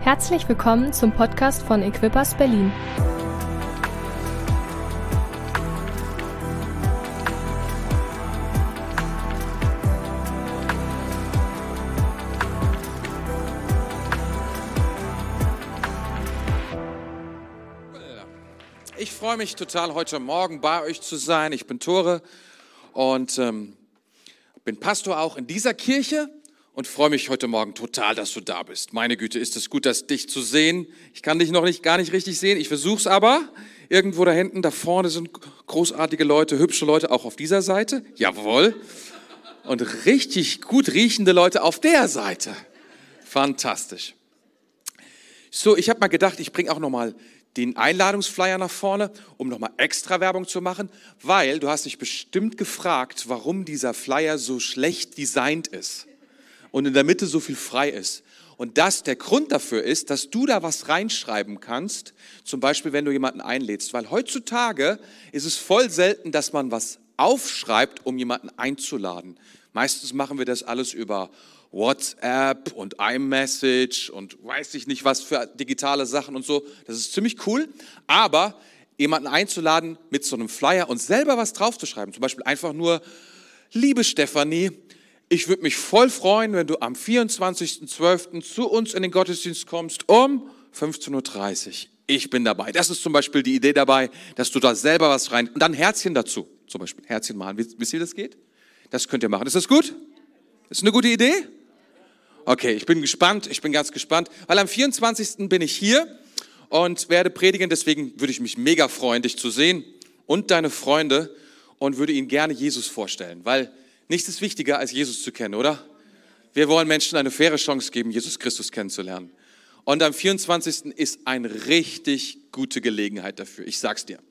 Herzlich willkommen zum Podcast von Equippers Berlin. Ich freue mich total, heute Morgen bei euch zu sein. Ich bin Tore und bin Pastor auch in dieser Kirche und freue mich heute Morgen total, dass du da bist. Meine Güte, ist es gut, dich zu sehen. Ich kann dich noch gar nicht richtig sehen. Ich versuche es aber. Irgendwo da hinten, da vorne sind großartige Leute, hübsche Leute, auch auf dieser Seite. Jawohl. Und richtig gut riechende Leute auf der Seite. Fantastisch. So, ich habe mal gedacht, ich bringe auch noch mal den Einladungsflyer nach vorne, um nochmal extra Werbung zu machen, weil du hast dich bestimmt gefragt, warum dieser Flyer so schlecht designt ist und in der Mitte so viel frei ist. Und der Grund dafür ist, dass du da was reinschreiben kannst, zum Beispiel, wenn du jemanden einlädst, weil heutzutage ist es voll selten, dass man was aufschreibt, um jemanden einzuladen. Meistens machen wir das alles über WhatsApp und iMessage und weiß ich nicht was für digitale Sachen und so. Das ist ziemlich cool, aber jemanden einzuladen mit so einem Flyer und selber was draufzuschreiben, zum Beispiel einfach nur, liebe Stefanie, ich würde mich voll freuen, wenn du am 24.12. zu uns in den Gottesdienst kommst um 15.30 Uhr. Ich bin dabei. Das ist zum Beispiel die Idee dabei, dass du da selber was rein und dann Herzchen dazu, zum Beispiel Herzchen malen. Wisst ihr, wie das geht? Das könnt ihr machen. Ist das gut? Ist eine gute Idee? Okay, ich bin ganz gespannt, weil am 24. bin ich hier und werde predigen, deswegen würde ich mich mega freuen, dich zu sehen und deine Freunde und würde ihnen gerne Jesus vorstellen, weil nichts ist wichtiger, als Jesus zu kennen, oder? Wir wollen Menschen eine faire Chance geben, Jesus Christus kennenzulernen. Und am 24. ist eine richtig gute Gelegenheit dafür, ich sag's dir.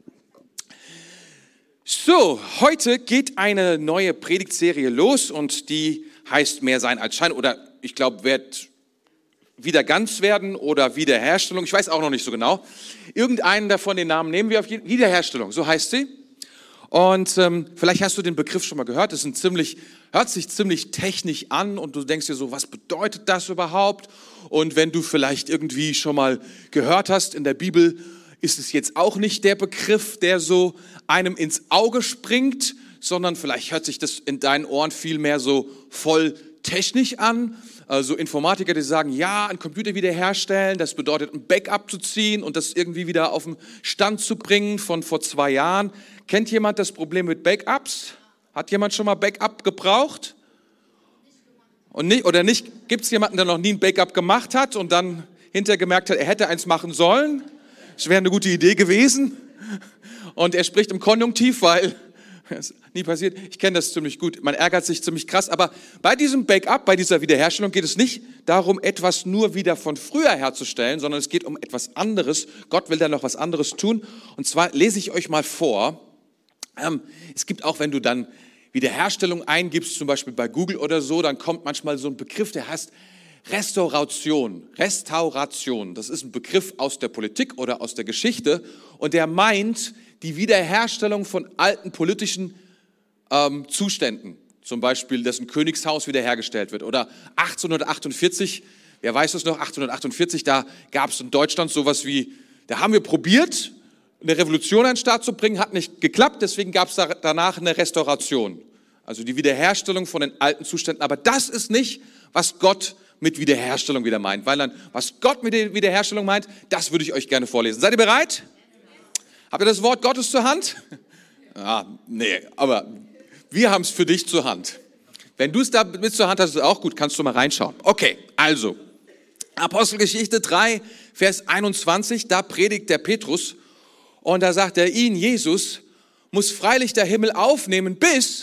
So, heute geht eine neue Predigtserie los und die heißt Mehr Sein als Schein oder ich glaube, wird wieder ganz werden oder Wiederherstellung. Ich weiß auch noch nicht so genau. Irgendeinen davon, den Namen nehmen wir auf jeden Fall. Wiederherstellung, so heißt sie. Und vielleicht hast du den Begriff schon mal gehört. Das hört sich ziemlich technisch an und du denkst dir so, was bedeutet das überhaupt? Und wenn du vielleicht irgendwie schon mal gehört hast, in der Bibel ist es jetzt auch nicht der Begriff, der so einem ins Auge springt, sondern vielleicht hört sich das in deinen Ohren viel mehr so voll technisch an. Also Informatiker, die sagen, ja, einen Computer wiederherstellen, das bedeutet ein Backup zu ziehen und das irgendwie wieder auf den Stand zu bringen von vor 2 Jahren. Kennt jemand das Problem mit Backups? Hat jemand schon mal Backup gebraucht? Und nicht, oder nicht? Gibt es jemanden, der noch nie ein Backup gemacht hat und dann hinterher gemerkt hat, er hätte eins machen sollen? Das wäre eine gute Idee gewesen. Und er spricht im Konjunktiv, weil das ist nie passiert. Ich kenne das ziemlich gut. Man ärgert sich ziemlich krass. Aber bei diesem Backup, bei dieser Wiederherstellung geht es nicht darum, etwas nur wieder von früher herzustellen, sondern es geht um etwas anderes. Gott will da noch was anderes tun. Und zwar lese ich euch mal vor. Es gibt auch, wenn du dann Wiederherstellung eingibst, zum Beispiel bei Google oder so, dann kommt manchmal so ein Begriff, der heißt Restauration. Restauration, das ist ein Begriff aus der Politik oder aus der Geschichte und der meint die Wiederherstellung von alten politischen Zuständen. Zum Beispiel, dass ein Königshaus wiederhergestellt wird. Oder 1848, wer weiß es noch, 1848, da gab es in Deutschland sowas wie, da haben wir probiert, eine Revolution an den Start zu bringen, hat nicht geklappt, deswegen gab es danach eine Restauration. Also die Wiederherstellung von den alten Zuständen. Aber das ist nicht, was Gott mit Wiederherstellung wieder meint. Weil dann, was Gott mit der Wiederherstellung meint, das würde ich euch gerne vorlesen. Seid ihr bereit? Habt ihr das Wort Gottes zur Hand? Ah, nee, aber wir haben es für dich zur Hand. Wenn du es da mit zur Hand hast, ist es auch gut, kannst du mal reinschauen. Okay, also, Apostelgeschichte 3, Vers 21, da predigt der Petrus und da sagt er, ihn, Jesus, muss freilich der Himmel aufnehmen,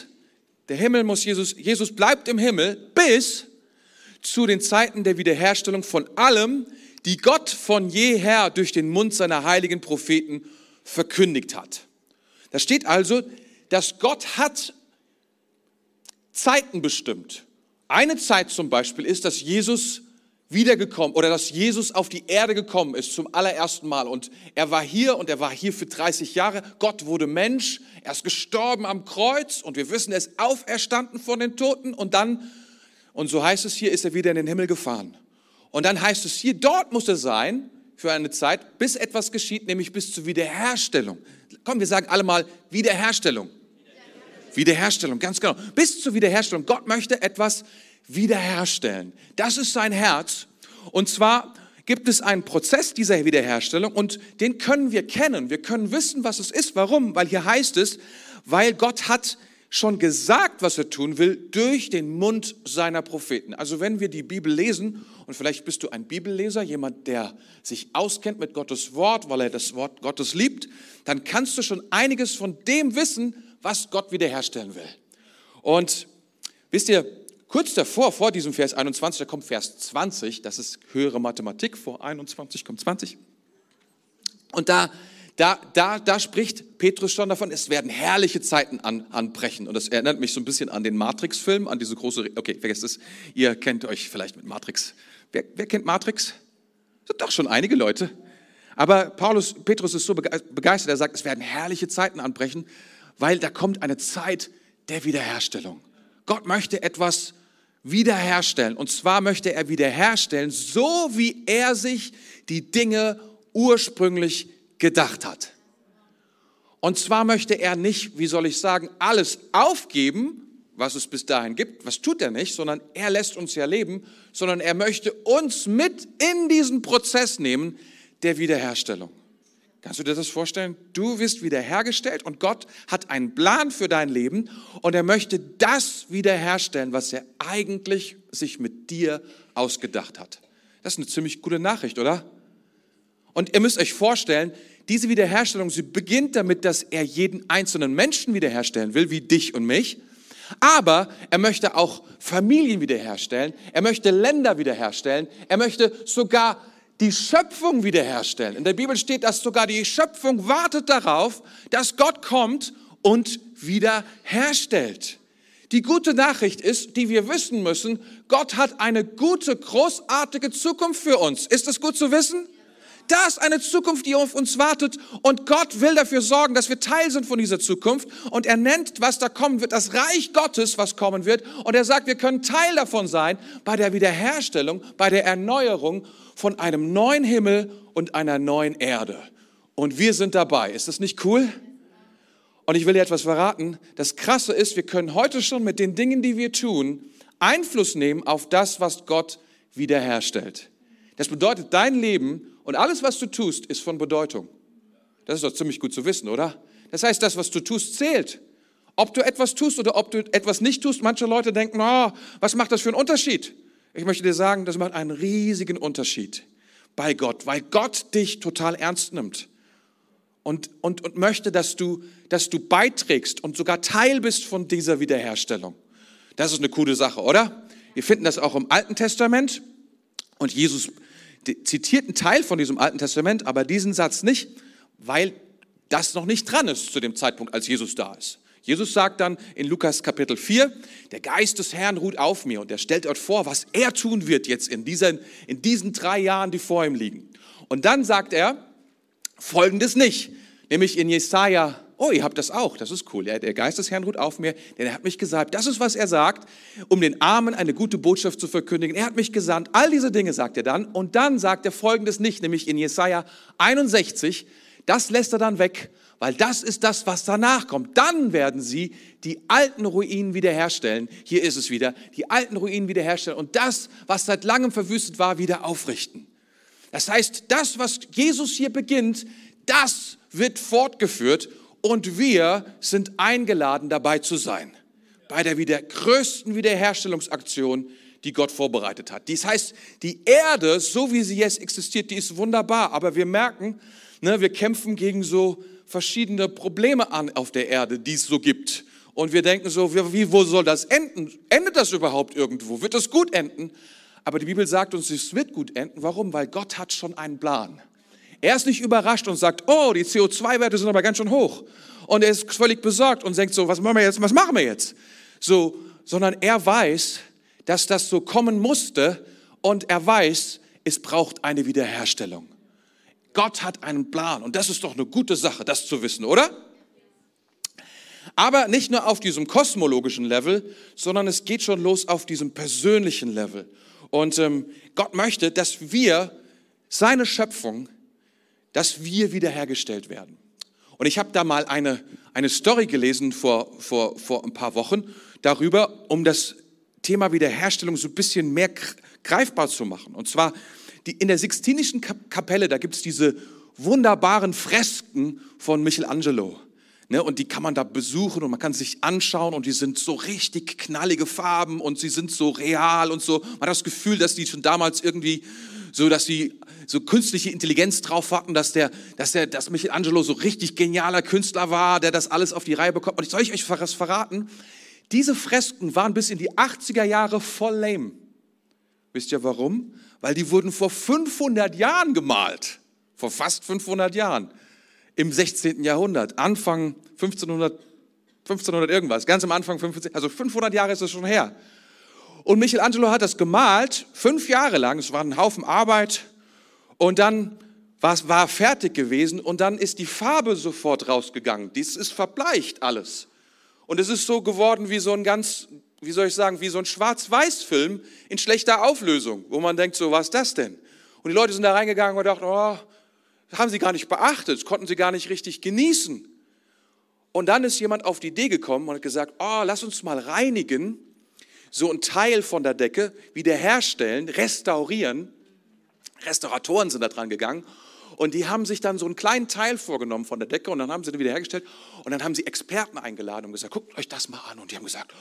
Jesus bleibt im Himmel, bis zu den Zeiten der Wiederherstellung von allem, die Gott von jeher durch den Mund seiner heiligen Propheten verkündigt hat. Da steht also, dass Gott hat Zeiten bestimmt. Eine Zeit zum Beispiel ist, dass Jesus wiedergekommen oder dass Jesus auf die Erde gekommen ist zum allerersten Mal und er war hier für 30 Jahre. Gott wurde Mensch, er ist gestorben am Kreuz und wir wissen, er ist auferstanden von den Toten und so heißt es hier, ist er wieder in den Himmel gefahren. Und dann heißt es hier, dort muss er sein für eine Zeit, bis etwas geschieht, nämlich bis zur Wiederherstellung. Komm, wir sagen alle mal Wiederherstellung. Wiederherstellung, ganz genau. Bis zur Wiederherstellung. Gott möchte etwas wiederherstellen. Das ist sein Herz. Und zwar gibt es einen Prozess dieser Wiederherstellung und den können wir kennen. Wir können wissen, was es ist. Warum? Weil hier heißt es, weil Gott hat schon gesagt, was er tun will, durch den Mund seiner Propheten. Also wenn wir die Bibel lesen, und vielleicht bist du ein Bibelleser, jemand, der sich auskennt mit Gottes Wort, weil er das Wort Gottes liebt, dann kannst du schon einiges von dem wissen, was Gott wiederherstellen will. Und wisst ihr, kurz davor, vor diesem Vers 21, da kommt Vers 20, das ist höhere Mathematik, vor 21 kommt 20. Und da spricht Petrus schon davon, es werden herrliche Zeiten anbrechen. Und das erinnert mich so ein bisschen an den Matrix-Film, an diese große, okay, vergesst es, ihr kennt euch vielleicht mit Matrix. Wer kennt Matrix? Sind doch schon einige Leute. Aber Petrus ist so begeistert, er sagt, es werden herrliche Zeiten anbrechen, weil da kommt eine Zeit der Wiederherstellung. Gott möchte etwas wiederherstellen. Und zwar möchte er wiederherstellen, so wie er sich die Dinge ursprünglich gedacht hat. Und zwar möchte er nicht, wie soll ich sagen, alles aufgeben, was es bis dahin gibt. Was tut er nicht, sondern er lässt uns ja leben, sondern er möchte uns mit in diesen Prozess nehmen der Wiederherstellung. Kannst du dir das vorstellen? Du wirst wiederhergestellt und Gott hat einen Plan für dein Leben und er möchte das wiederherstellen, was er eigentlich sich mit dir ausgedacht hat. Das ist eine ziemlich gute Nachricht, oder? Und ihr müsst euch vorstellen, diese Wiederherstellung, sie beginnt damit, dass er jeden einzelnen Menschen wiederherstellen will, wie dich und mich. Aber er möchte auch Familien wiederherstellen. Er möchte Länder wiederherstellen. Er möchte sogar die Schöpfung wiederherstellen. In der Bibel steht, dass sogar die Schöpfung wartet darauf, dass Gott kommt und wiederherstellt. Die gute Nachricht ist, die wir wissen müssen, Gott hat eine gute, großartige Zukunft für uns. Ist das gut zu wissen? Da ist eine Zukunft, die auf uns wartet und Gott will dafür sorgen, dass wir Teil sind von dieser Zukunft und er nennt, was da kommen wird, das Reich Gottes, was kommen wird und er sagt, wir können Teil davon sein bei der Wiederherstellung, bei der Erneuerung von einem neuen Himmel und einer neuen Erde. Und wir sind dabei. Ist das nicht cool? Und ich will dir etwas verraten. Das Krasse ist, wir können heute schon mit den Dingen, die wir tun, Einfluss nehmen auf das, was Gott wiederherstellt. Das bedeutet, dein Leben und alles, was du tust, ist von Bedeutung. Das ist doch ziemlich gut zu wissen, oder? Das heißt, das, was du tust, zählt. Ob du etwas tust oder ob du etwas nicht tust, manche Leute denken, oh, was macht das für einen Unterschied? Ich möchte dir sagen, das macht einen riesigen Unterschied bei Gott, weil Gott dich total ernst nimmt und möchte, dass du beiträgst und sogar Teil bist von dieser Wiederherstellung. Das ist eine coole Sache, oder? Wir finden das auch im Alten Testament und Jesus zitiert einen Teil von diesem Alten Testament, aber diesen Satz nicht, weil das noch nicht dran ist zu dem Zeitpunkt, als Jesus da ist. Jesus sagt dann in Lukas Kapitel 4, der Geist des Herrn ruht auf mir und er stellt dort vor, was er tun wird jetzt in diesen 3 Jahren, die vor ihm liegen. Und dann sagt er Folgendes nicht, nämlich in Jesaja, oh, ihr habt das auch, das ist cool, der Geist des Herrn ruht auf mir, denn er hat mich gesagt, das ist, was er sagt, um den Armen eine gute Botschaft zu verkündigen. Er hat mich gesandt, all diese Dinge sagt er dann und dann sagt er Folgendes nicht, nämlich in Jesaja 61, das lässt er dann weg, weil das ist das, was danach kommt. Dann werden sie die alten Ruinen wiederherstellen. Hier ist es wieder, die alten Ruinen wiederherstellen und das, was seit langem verwüstet war, wieder aufrichten. Das heißt, das, was Jesus hier beginnt, das wird fortgeführt und wir sind eingeladen, dabei zu sein. Bei der größten Wiederherstellungsaktion, die Gott vorbereitet hat. Das heißt, die Erde, so wie sie jetzt existiert, die ist wunderbar, aber wir merken, wir kämpfen gegen so verschiedene Probleme an auf der Erde, die es so gibt. Und wir denken so, wo soll das enden? Endet das überhaupt irgendwo? Wird das gut enden? Aber die Bibel sagt uns, es wird gut enden. Warum? Weil Gott hat schon einen Plan. Er ist nicht überrascht und sagt, oh, die CO2-Werte sind aber ganz schön hoch. Und er ist völlig besorgt und denkt so, was machen wir jetzt? So, sondern er weiß, dass das so kommen musste und er weiß, es braucht eine Wiederherstellung. Gott hat einen Plan und das ist doch eine gute Sache, das zu wissen, oder? Aber nicht nur auf diesem kosmologischen Level, sondern es geht schon los auf diesem persönlichen Level. Und Gott möchte, dass wir, seine Schöpfung, dass wir wiederhergestellt werden. Und ich habe da mal eine Story gelesen vor ein paar Wochen darüber, um das Thema Wiederherstellung so ein bisschen mehr greifbar zu machen. Und zwar in der Sixtinischen Kapelle, da gibt es diese wunderbaren Fresken von Michelangelo. Ne, und die kann man da besuchen und man kann sich anschauen und die sind so richtig knallige Farben und sie sind so real und so. Man hat das Gefühl, dass die schon damals irgendwie so, dass sie so künstliche Intelligenz drauf hatten, dass Michelangelo so richtig genialer Künstler war, der das alles auf die Reihe bekommt. Und soll ich euch was verraten? Diese Fresken waren bis in die 80er Jahre voll lame. Wisst ihr warum? Weil die wurden vor 500 Jahren gemalt. Vor fast 500 Jahren. Im 16. Jahrhundert, Anfang 1500 irgendwas, ganz am Anfang, also 500 Jahre ist es schon her. Und Michelangelo hat das gemalt, 5 Jahre lang, es war ein Haufen Arbeit und dann war fertig gewesen und dann ist die Farbe sofort rausgegangen. Dies ist verbleicht alles. Und es ist so geworden wie so ein wie so ein Schwarz-Weiß-Film in schlechter Auflösung, wo man denkt, so, was ist das denn? Und die Leute sind da reingegangen und dachten, oh, das haben sie gar nicht beachtet, konnten sie gar nicht richtig genießen. Und dann ist jemand auf die Idee gekommen und hat gesagt, oh, lass uns mal reinigen, so ein Teil von der Decke wiederherstellen, restaurieren. Restauratoren sind da dran gegangen und die haben sich dann so einen kleinen Teil vorgenommen von der Decke und dann haben sie den wiederhergestellt und dann haben sie Experten eingeladen und gesagt, guckt euch das mal an. Und die haben gesagt,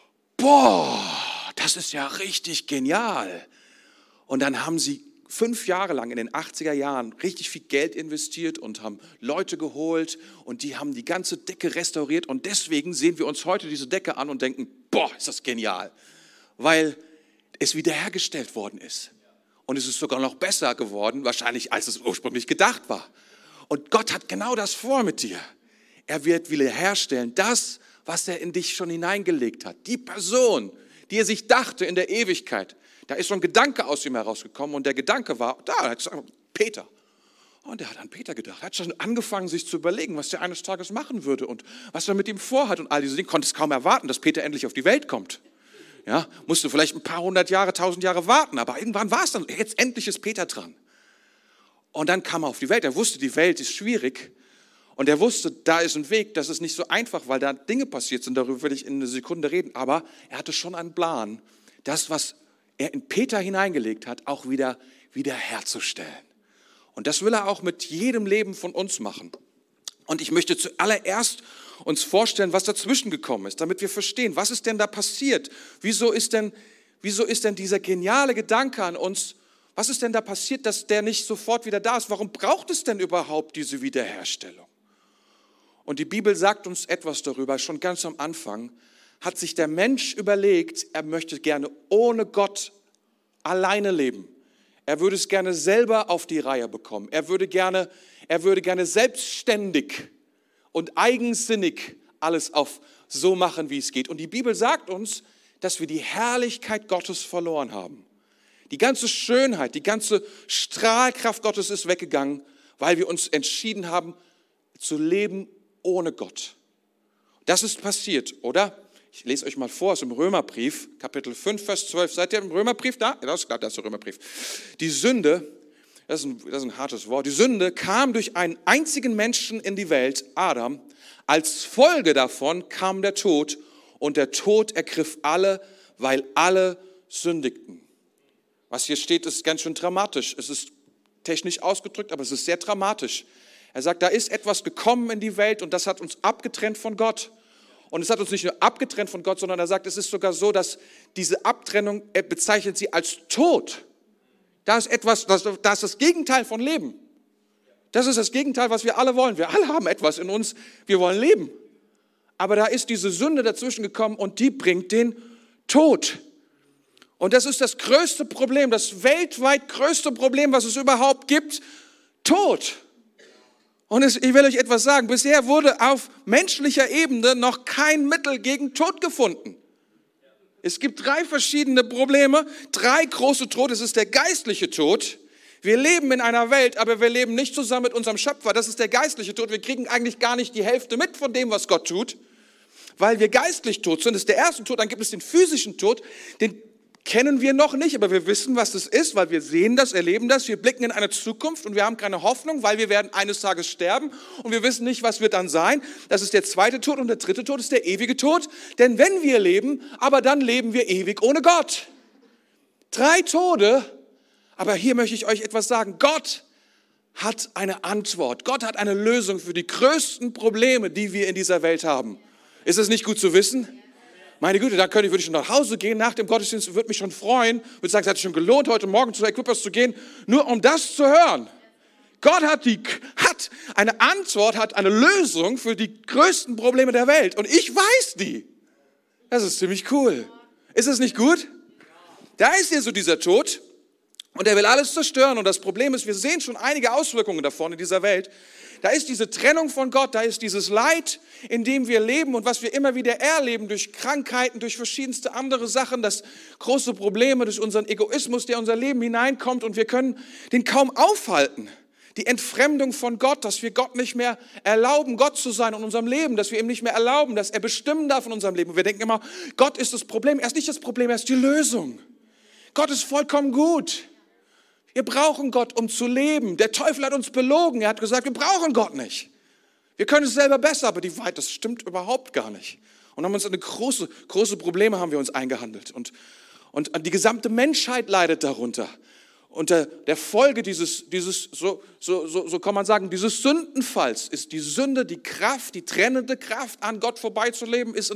boah, das ist ja richtig genial. Und dann haben sie 5 Jahre lang in den 80er Jahren richtig viel Geld investiert und haben Leute geholt und die haben die ganze Decke restauriert und deswegen sehen wir uns heute diese Decke an und denken, boah, ist das genial, weil es wiederhergestellt worden ist. Und es ist sogar noch besser geworden, wahrscheinlich als es ursprünglich gedacht war. Und Gott hat genau das vor mit dir. Er wird wiederherstellen, das, was er in dich schon hineingelegt hat. Die Person, die er sich dachte in der Ewigkeit. Da ist so ein Gedanke aus ihm herausgekommen und der Gedanke war, Peter. Und er hat an Peter gedacht. Er hat schon angefangen, sich zu überlegen, was er eines Tages machen würde und was er mit ihm vorhat und all diese Dinge. Konnte es kaum erwarten, dass Peter endlich auf die Welt kommt. Ja, musste vielleicht ein paar 100 Jahre, 1000 Jahre warten, aber irgendwann war es dann, jetzt endlich ist Peter dran. Und dann kam er auf die Welt. Er wusste, die Welt ist schwierig und er wusste, da ist ein Weg, das ist nicht so einfach, weil da Dinge passiert sind, darüber will ich in einer Sekunde reden, aber er hatte schon einen Plan, das, was er in Peter hineingelegt hat, auch wieder herzustellen. Und das will er auch mit jedem Leben von uns machen. Und ich möchte zuallererst uns vorstellen, was dazwischen gekommen ist, damit wir verstehen, was ist denn da passiert? Wieso ist denn dieser geniale Gedanke an uns, was ist denn da passiert, dass der nicht sofort wieder da ist? Warum braucht es denn überhaupt diese Wiederherstellung? Und die Bibel sagt uns etwas darüber, schon ganz am Anfang, hat sich der Mensch überlegt, er möchte gerne ohne Gott alleine leben. Er würde es gerne selber auf die Reihe bekommen. Er würde gerne selbstständig und eigensinnig alles so machen, wie es geht. Und die Bibel sagt uns, dass wir die Herrlichkeit Gottes verloren haben. Die ganze Schönheit, die ganze Strahlkraft Gottes ist weggegangen, weil wir uns entschieden haben, zu leben ohne Gott. Das ist passiert, oder? Ich lese euch mal vor aus dem Römerbrief, Kapitel 5, Vers 12. Seid ihr im Römerbrief da? Ja, das ist klar, das ist der Römerbrief. Die Sünde, das ist ein hartes Wort, die Sünde kam durch einen einzigen Menschen in die Welt, Adam. Als Folge davon kam der Tod und der Tod ergriff alle, weil alle sündigten. Was hier steht, ist ganz schön dramatisch. Es ist technisch ausgedrückt, aber es ist sehr dramatisch. Er sagt, da ist etwas gekommen in die Welt und das hat uns abgetrennt von Gott. Und es hat uns nicht nur abgetrennt von Gott, sondern er sagt, es ist sogar so, dass diese Abtrennung, er bezeichnet sie als Tod. Da ist das Gegenteil von Leben. Das ist das Gegenteil, was wir alle wollen. Wir alle haben etwas in uns, wir wollen leben. Aber da ist diese Sünde dazwischen gekommen und die bringt den Tod. Und das ist das größte Problem, das weltweit größte Problem, was es überhaupt gibt, Tod. Und ich will euch etwas sagen, bisher wurde auf menschlicher Ebene noch kein Mittel gegen Tod gefunden. Es gibt 3 verschiedene Probleme, 3 große Tode. Es ist der geistliche Tod. Wir leben in einer Welt, aber wir leben nicht zusammen mit unserem Schöpfer. Das ist der geistliche Tod. Wir kriegen eigentlich gar nicht die Hälfte mit von dem, was Gott tut, weil wir geistlich tot sind. Das ist der erste Tod. Dann gibt es den physischen Tod. kennen wir noch nicht, aber wir wissen, was das ist, weil wir sehen das, erleben das. Wir blicken in eine Zukunft und wir haben keine Hoffnung, weil wir werden eines Tages sterben und wir wissen nicht, was wird dann sein. Das ist der zweite Tod und der dritte Tod ist der ewige Tod. Denn wenn wir leben, aber dann leben wir ewig ohne Gott. 3 Tode, aber hier möchte ich euch etwas sagen. Gott hat eine Antwort. Gott hat eine Lösung für die größten Probleme, die wir in dieser Welt haben. Ist es nicht gut zu wissen? Meine Güte, dann würde ich schon nach Hause gehen nach dem Gottesdienst, würde mich schon freuen, würde sagen, es hat sich schon gelohnt, heute Morgen zu Equippers zu gehen, nur um das zu hören. Gott hat eine Antwort, hat eine Lösung für die größten Probleme der Welt und ich weiß die. Das ist ziemlich cool. Ist es nicht gut? Da ist hier so dieser Tod und er will alles zerstören und das Problem ist, wir sehen schon einige Auswirkungen davon in dieser Welt. Da ist diese Trennung von Gott, da ist dieses Leid, in dem wir leben und was wir immer wieder erleben durch Krankheiten, durch verschiedenste andere Sachen, das große Probleme, durch unseren Egoismus, der in unser Leben hineinkommt und wir können den kaum aufhalten. Die Entfremdung von Gott, dass wir Gott nicht mehr erlauben, Gott zu sein in unserem Leben, dass wir ihm nicht mehr erlauben, dass er bestimmen darf in unserem Leben. Und wir denken immer, Gott ist das Problem, er ist nicht das Problem, er ist die Lösung. Gott ist vollkommen gut. Wir brauchen Gott, um zu leben. Der Teufel hat uns belogen. Er hat gesagt, wir brauchen Gott nicht. Wir können es selber besser, aber die Wahrheit, das stimmt überhaupt gar nicht. Und haben uns eine große Probleme haben wir uns eingehandelt. Und die gesamte Menschheit leidet darunter. Unter der Folge dieses so kann man sagen, dieses Sündenfalls ist die Sünde, die Kraft, die trennende Kraft, an Gott vorbeizuleben, ist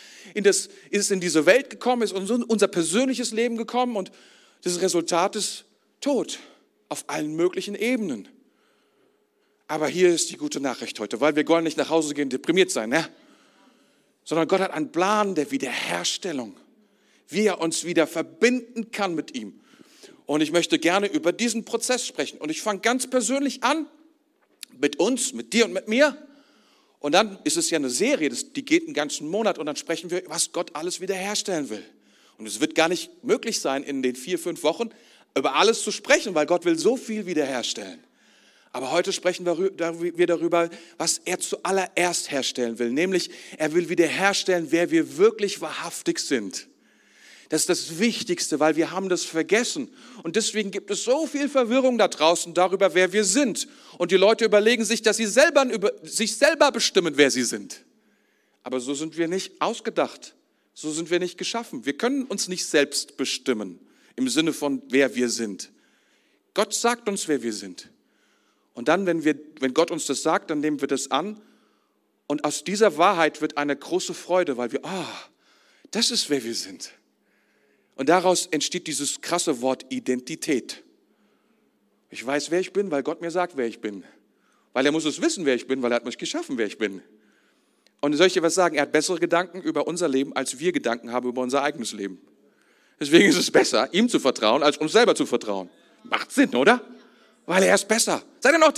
in diese Welt gekommen, ist in unser persönliches Leben gekommen und das Resultat ist Tod auf allen möglichen Ebenen. Aber hier ist die gute Nachricht heute, weil wir wollen nicht nach Hause gehen, deprimiert sein, ne? Sondern Gott hat einen Plan der Wiederherstellung, wie er uns wieder verbinden kann mit ihm. Und ich möchte gerne über diesen Prozess sprechen. Und ich fange ganz persönlich an, mit uns, mit dir und mit mir. Und dann ist es ja eine Serie, die geht einen ganzen Monat und dann sprechen wir, was Gott alles wiederherstellen will. Und es wird gar nicht möglich sein, in den 4-5 Wochen über alles zu sprechen, weil Gott will so viel wiederherstellen. Aber heute sprechen wir darüber, was er zuallererst herstellen will. Nämlich, er will wiederherstellen, wer wir wirklich wahrhaftig sind. Das ist das Wichtigste, weil wir haben das vergessen. Und deswegen gibt es so viel Verwirrung da draußen darüber, wer wir sind. Und die Leute überlegen sich, dass sie sich selber bestimmen, wer sie sind. Aber so sind wir nicht ausgedacht. So sind wir nicht geschaffen. Wir können uns nicht selbst bestimmen. Im Sinne von, wer wir sind. Gott sagt uns, wer wir sind. Und dann, wenn Gott uns das sagt, dann nehmen wir das an. Und aus dieser Wahrheit wird eine große Freude, weil wir, das ist, wer wir sind. Und daraus entsteht dieses krasse Wort Identität. Ich weiß, wer ich bin, weil Gott mir sagt, wer ich bin. Weil er muss es wissen, wer ich bin, weil er hat mich geschaffen, wer ich bin. Und soll ich dir was sagen? Er hat bessere Gedanken über unser Leben, als wir Gedanken haben über unser eigenes Leben. Deswegen ist es besser, ihm zu vertrauen, als uns selber zu vertrauen. Macht Sinn, oder? Weil er ist besser. Seid ihr noch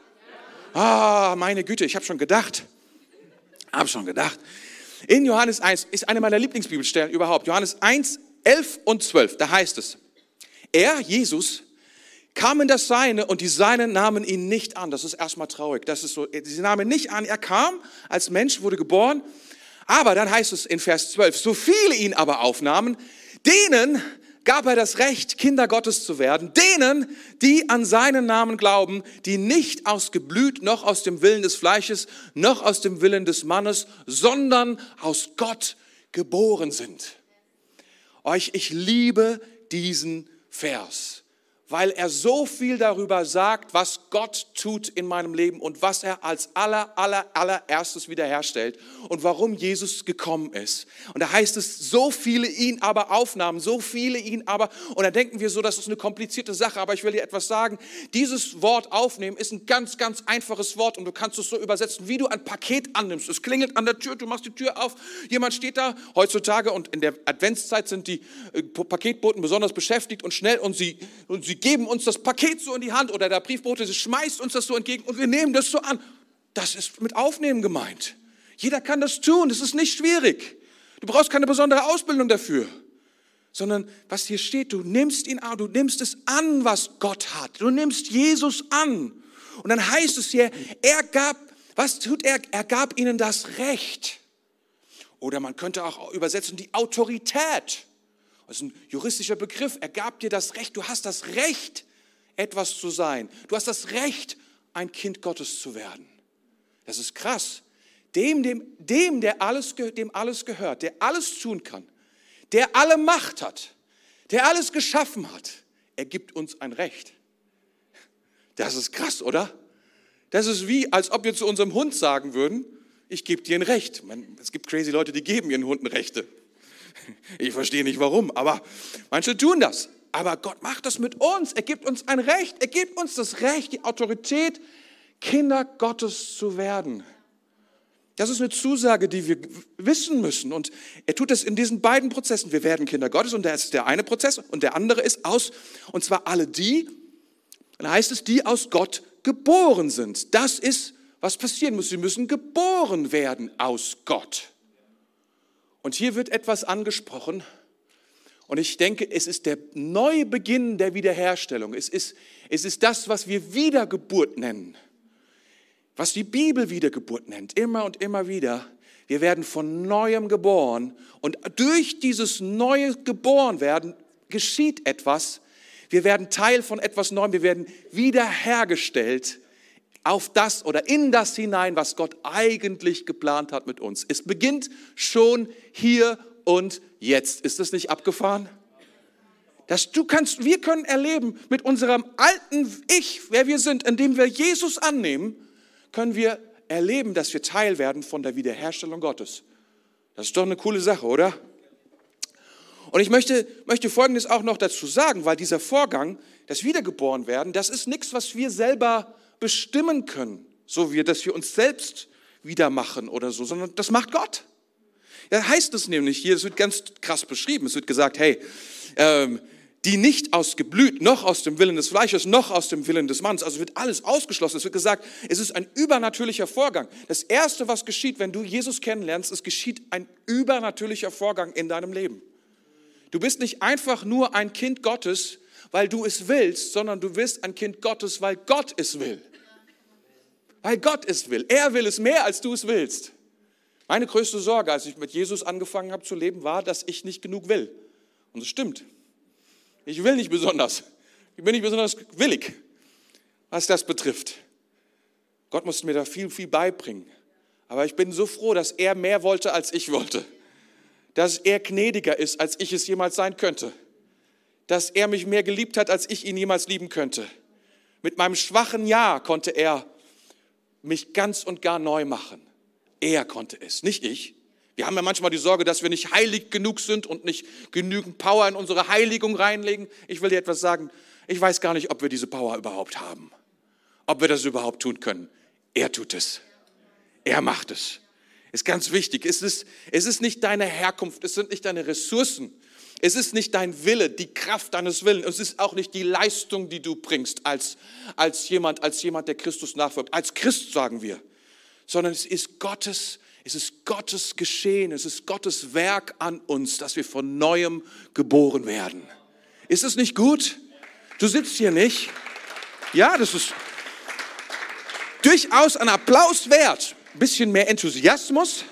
da? Meine Güte, ich habe schon gedacht. In Johannes 1 ist eine meiner Lieblingsbibelstellen überhaupt. Johannes 1, 11 und 12, da heißt es, er, Jesus, kam in das Seine und die Seinen nahmen ihn nicht an. Das ist erstmal traurig. Das ist so, sie nahmen ihn nicht an. Er kam als Mensch, wurde geboren. Aber dann heißt es in Vers 12, so viele ihn aber aufnahmen, denen gab er das Recht, Kinder Gottes zu werden, denen, die an seinen Namen glauben, die nicht aus Geblüt, noch aus dem Willen des Fleisches, noch aus dem Willen des Mannes, sondern aus Gott geboren sind. Ich liebe diesen Vers, weil er so viel darüber sagt, was Gott tut in meinem Leben und was er als allererstes wiederherstellt und warum Jesus gekommen ist. Und da heißt es, so viele ihn aber aufnahmen, und da denken wir so, das ist eine komplizierte Sache, aber ich will dir etwas sagen, dieses Wort aufnehmen ist ein ganz, ganz einfaches Wort und du kannst es so übersetzen, wie du ein Paket annimmst. Es klingelt an der Tür, du machst die Tür auf, jemand steht da, heutzutage und in der Adventszeit sind die Paketboten besonders beschäftigt und schnell und sie geben uns das Paket so in die Hand oder der Briefbote schmeißt uns das so entgegen und wir nehmen das so an. Das ist mit Aufnehmen gemeint. Jeder kann das tun, das ist nicht schwierig. Du brauchst keine besondere Ausbildung dafür. Sondern was hier steht, du nimmst ihn an, du nimmst es an, was Gott hat. Du nimmst Jesus an. Und dann heißt es hier, was tut er? Er gab ihnen das Recht. Oder man könnte auch übersetzen, die Autorität. Das ist ein juristischer Begriff. Er gab dir das Recht. Du hast das Recht, etwas zu sein. Du hast das Recht, ein Kind Gottes zu werden. Das ist krass. Dem alles gehört, der alles tun kann, der alle Macht hat, der alles geschaffen hat, er gibt uns ein Recht. Das ist krass, oder? Das ist wie, als ob wir zu unserem Hund sagen würden, ich gebe dir ein Recht. Es gibt crazy Leute, die geben ihren Hunden Rechte. Ich verstehe nicht warum, aber manche tun das. Aber Gott macht das mit uns. Er gibt uns ein Recht. Er gibt uns das Recht, die Autorität, Kinder Gottes zu werden. Das ist eine Zusage, die wir wissen müssen. Und er tut es in diesen beiden Prozessen. Wir werden Kinder Gottes und das ist der eine Prozess und der andere ist und zwar alle die, dann heißt es, die aus Gott geboren sind. Das ist, was passieren muss. Sie müssen geboren werden aus Gott. Und hier wird etwas angesprochen. Und ich denke, es ist der neue Beginn der Wiederherstellung. Es ist das, was wir Wiedergeburt nennen. Was die Bibel Wiedergeburt nennt, immer und immer wieder. Wir werden von Neuem geboren und durch dieses neue Geborenwerden geschieht etwas. Wir werden Teil von etwas Neuem, wir werden wiederhergestellt auf das oder in das hinein, was Gott eigentlich geplant hat mit uns. Es beginnt schon hier und jetzt. Ist das nicht abgefahren? Wir können erleben mit unserem alten Ich, wer wir sind, indem wir Jesus annehmen, können wir erleben, dass wir Teil werden von der Wiederherstellung Gottes. Das ist doch eine coole Sache, oder? Und ich möchte Folgendes auch noch dazu sagen, weil dieser Vorgang, das Wiedergeborenwerden, das ist nichts, was wir selber bestimmen können, dass wir uns selbst wieder machen oder so, sondern das macht Gott. Da heißt es nämlich hier, es wird ganz krass beschrieben, es wird gesagt, hey, die nicht aus Geblüt, noch aus dem Willen des Fleisches, noch aus dem Willen des Mannes. Also wird alles ausgeschlossen. Es wird gesagt, es ist ein übernatürlicher Vorgang. Das Erste, was geschieht, wenn du Jesus kennenlernst, es geschieht ein übernatürlicher Vorgang in deinem Leben. Du bist nicht einfach nur ein Kind Gottes, weil du es willst, sondern du bist ein Kind Gottes, weil Gott es will. Weil Gott es will. Er will es mehr, als du es willst. Meine größte Sorge, als ich mit Jesus angefangen habe zu leben, war, dass ich nicht genug will. Und das stimmt. Ich will nicht besonders. Ich bin nicht besonders willig, was das betrifft. Gott musste mir da viel, viel beibringen. Aber ich bin so froh, dass er mehr wollte, als ich wollte. Dass er gnädiger ist, als ich es jemals sein könnte. Dass er mich mehr geliebt hat, als ich ihn jemals lieben könnte. Mit meinem schwachen Ja konnte er mich ganz und gar neu machen. Er konnte es, nicht ich. Wir haben ja manchmal die Sorge, dass wir nicht heilig genug sind und nicht genügend Power in unsere Heiligung reinlegen. Ich will dir etwas sagen, ich weiß gar nicht, ob wir diese Power überhaupt haben. Ob wir das überhaupt tun können. Er tut es. Er macht es. Ist ganz wichtig. Es ist nicht deine Herkunft, es sind nicht deine Ressourcen. Es ist nicht dein Wille, die Kraft deines Willens. Es ist auch nicht die Leistung, die du bringst als jemand, der Christus nachfolgt. Als Christ sagen wir. Sondern es ist Gottes Geschehen, es ist Gottes Werk an uns, dass wir von Neuem geboren werden. Ist es nicht gut? Du sitzt hier nicht. Ja, das ist durchaus ein Applaus wert. Ein bisschen mehr Enthusiasmus.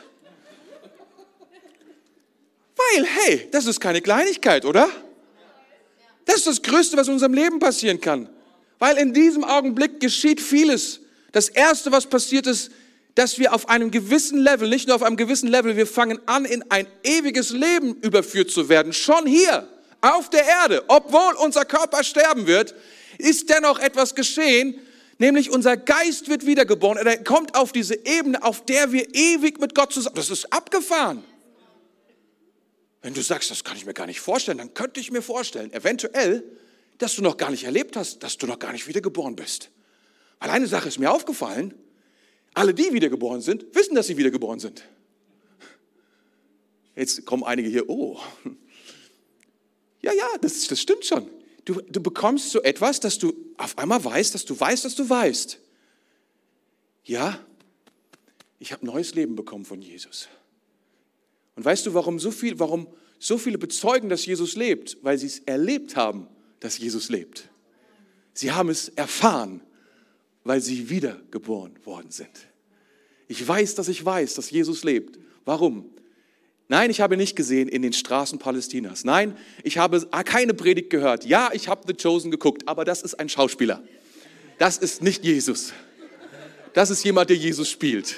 Weil, hey, das ist keine Kleinigkeit, oder? Das ist das Größte, was in unserem Leben passieren kann. Weil in diesem Augenblick geschieht vieles. Das Erste, was passiert ist, dass wir auf einem gewissen Level, nicht nur auf einem gewissen Level, wir fangen an, in ein ewiges Leben überführt zu werden. Schon hier, auf der Erde, obwohl unser Körper sterben wird, ist dennoch etwas geschehen, nämlich unser Geist wird wiedergeboren. Er kommt auf diese Ebene, auf der wir ewig mit Gott zusammen. Das ist abgefahren. Wenn du sagst, das kann ich mir gar nicht vorstellen, dann könnte ich mir vorstellen, eventuell, dass du noch gar nicht erlebt hast, dass du noch gar nicht wiedergeboren bist. Weil eine Sache ist mir aufgefallen, alle, die wiedergeboren sind, wissen, dass sie wiedergeboren sind. Jetzt kommen einige hier, oh. Ja, das stimmt schon. Du bekommst so etwas, dass du auf einmal weißt, dass du weißt. Ja, ich habe neues Leben bekommen von Jesus. Und weißt du, warum so viele bezeugen, dass Jesus lebt? Weil sie es erlebt haben, dass Jesus lebt. Sie haben es erfahren, weil sie wiedergeboren worden sind. Ich weiß, dass Jesus lebt. Warum? Nein, ich habe nicht gesehen in den Straßen Palästinas. Nein, ich habe keine Predigt gehört. Ja, ich habe The Chosen geguckt, aber das ist ein Schauspieler. Das ist nicht Jesus. Das ist jemand, der Jesus spielt.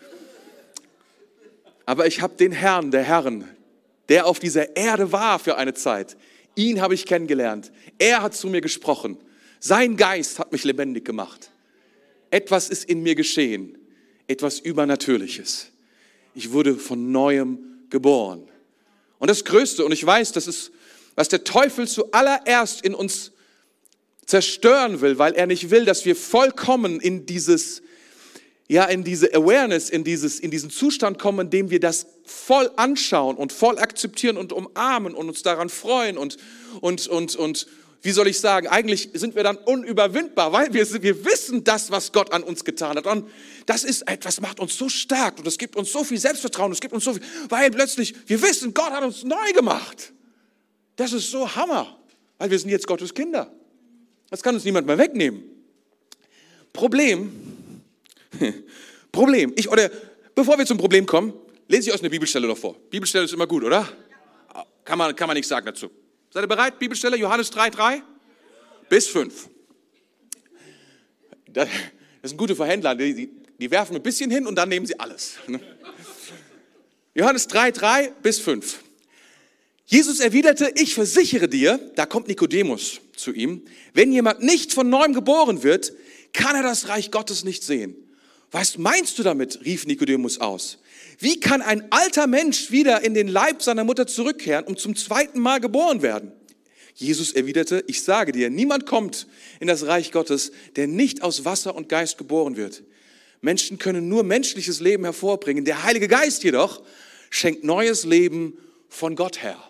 Aber ich habe den Herrn, der Herren, der auf dieser Erde war für eine Zeit. Ihn habe ich kennengelernt. Er hat zu mir gesprochen. Sein Geist hat mich lebendig gemacht. Etwas ist in mir geschehen. Etwas Übernatürliches. Ich wurde von Neuem geboren. Und das Größte, und ich weiß, das ist, was der Teufel zuallererst in uns zerstören will, weil er nicht will, dass wir vollkommen in diese Awareness, in diesen Zustand kommen, in dem wir das voll anschauen und voll akzeptieren und umarmen und uns daran freuen und wie soll ich sagen, eigentlich sind wir dann unüberwindbar, weil wir wissen das, was Gott an uns getan hat. Und das ist etwas, macht uns so stark und es gibt uns so viel Selbstvertrauen, es gibt uns so viel, weil plötzlich wir wissen, Gott hat uns neu gemacht. Das ist so Hammer, weil wir sind jetzt Gottes Kinder. Das kann uns niemand mehr wegnehmen. Problem, bevor wir zum Problem kommen, lese ich euch eine Bibelstelle noch vor. Bibelstelle ist immer gut, oder? Kann man nichts sagen dazu. Seid ihr bereit? Bibelstelle, Johannes 3,3 bis 5. Das sind gute Verhändler, die werfen ein bisschen hin und dann nehmen sie alles. Johannes 3,3 bis 5. Jesus erwiderte, ich versichere dir, da kommt Nikodemus zu ihm, wenn jemand nicht von neuem geboren wird, kann er das Reich Gottes nicht sehen. Was meinst du damit? Rief Nikodemus aus. Wie kann ein alter Mensch wieder in den Leib seiner Mutter zurückkehren und zum zweiten Mal geboren werden? Jesus erwiderte, ich sage dir, niemand kommt in das Reich Gottes, der nicht aus Wasser und Geist geboren wird. Menschen können nur menschliches Leben hervorbringen. Der Heilige Geist jedoch schenkt neues Leben von Gott her.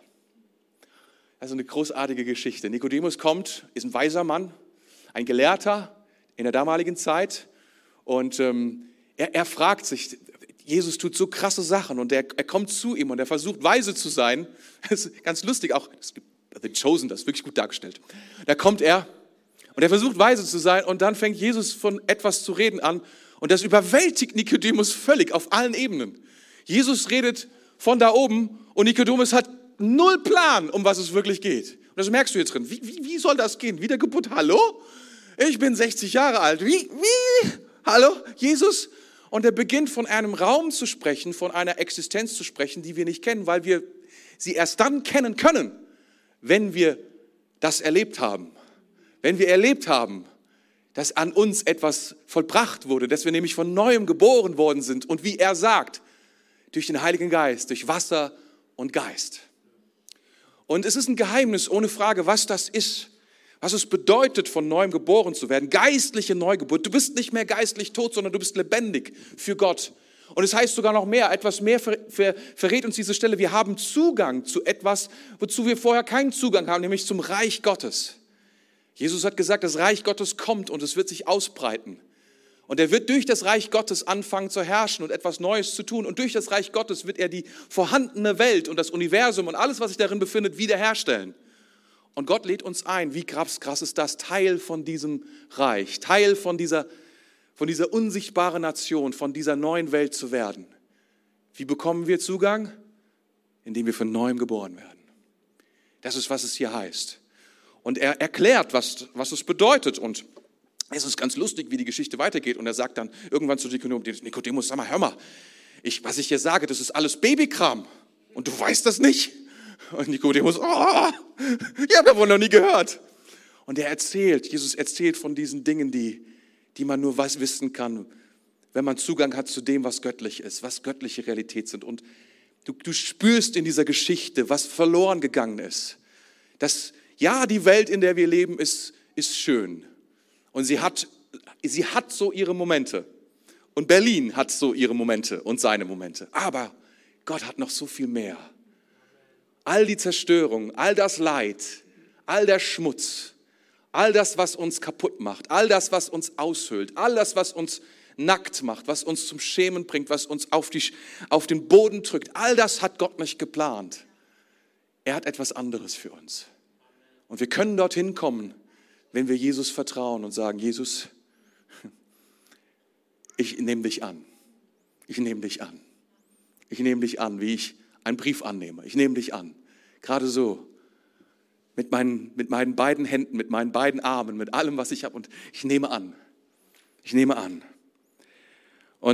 Also eine großartige Geschichte. Nikodemus kommt, ist ein weiser Mann, ein Gelehrter in der damaligen Zeit. Und er fragt sich, Jesus tut so krasse Sachen und er kommt zu ihm und er versucht weise zu sein. Das ist ganz lustig, auch es gibt The Chosen, das ist wirklich gut dargestellt. Da kommt er und er versucht weise zu sein und dann fängt Jesus von etwas zu reden an und das überwältigt Nikodemus völlig auf allen Ebenen. Jesus redet von da oben und Nikodemus hat null Plan, um was es wirklich geht. Und das merkst du jetzt drin. Wie soll das gehen? Wiedergeburt? Hallo? Ich bin 60 Jahre alt. Wie? Hallo? Jesus? Und er beginnt von einem Raum zu sprechen, von einer Existenz zu sprechen, die wir nicht kennen, weil wir sie erst dann kennen können, wenn wir das erlebt haben. Wenn wir erlebt haben, dass an uns etwas vollbracht wurde, dass wir nämlich von Neuem geboren worden sind und wie er sagt, durch den Heiligen Geist, durch Wasser und Geist. Und es ist ein Geheimnis, ohne Frage, was das ist. Was es bedeutet, von Neuem geboren zu werden. Geistliche Neugeburt. Du bist nicht mehr geistlich tot, sondern du bist lebendig für Gott. Und es heißt sogar noch mehr, etwas mehr verrät uns diese Stelle. Wir haben Zugang zu etwas, wozu wir vorher keinen Zugang haben, nämlich zum Reich Gottes. Jesus hat gesagt, das Reich Gottes kommt und es wird sich ausbreiten. Und er wird durch das Reich Gottes anfangen zu herrschen und etwas Neues zu tun. Und durch das Reich Gottes wird er die vorhandene Welt und das Universum und alles, was sich darin befindet, wiederherstellen. Und Gott lädt uns ein, wie krass ist das, Teil von diesem Reich, Teil von dieser unsichtbaren Nation, von dieser neuen Welt zu werden. Wie bekommen wir Zugang? Indem wir von Neuem geboren werden. Das ist, was es hier heißt. Und er erklärt, was es bedeutet. Und es ist ganz lustig, wie die Geschichte weitergeht. Und er sagt dann irgendwann zu Nikodemus, sag mal, hör mal, was ich hier sage, das ist alles Babykram. Und du weißt das nicht? Und Nikodemus, ich habe davon noch nie gehört. Und Jesus erzählt von diesen Dingen, die man nur wissen kann, wenn man Zugang hat zu dem, was göttlich ist, was göttliche Realität sind. Und du spürst in dieser Geschichte, was verloren gegangen ist. Dass, ja, die Welt, in der wir leben, ist schön. Und sie hat so ihre Momente. Und Berlin hat so ihre Momente und seine Momente. Aber Gott hat noch so viel mehr. All die Zerstörung, all das Leid, all der Schmutz, all das, was uns kaputt macht, all das, was uns aushöhlt, all das, was uns nackt macht, was uns zum Schämen bringt, was uns auf den Boden drückt, all das hat Gott nicht geplant. Er hat etwas anderes für uns. Und wir können dorthin kommen, wenn wir Jesus vertrauen und sagen, Jesus, ich nehme dich an. Ich nehme dich an. Ich nehme dich an, wie ich einen Brief annehme. Ich nehme dich an. Gerade so. Mit meinen beiden Händen, mit meinen beiden Armen, mit allem, was ich habe. Und ich nehme an. Ich nehme an. Und